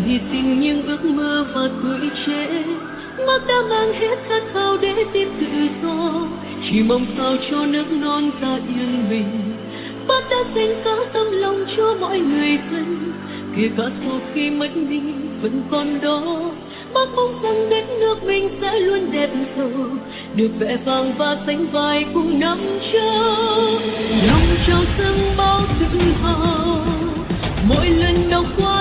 hy sinh những ước mơ và tuổi trẻ. Bác đã mang hết khát khao để tìm tự do, chỉ mong sao cho nước non ta yên bình. Bác đã dành cả tấm lòng cho mọi người thân, kể cả sau khi mất đi vẫn còn đó. Bác mong rằng đất nước mình sẽ luôn đẹp giàu, được vẻ vang và sánh vai cùng năm châu. Lòng trào dâng bao tự hào mỗi lần đọc qua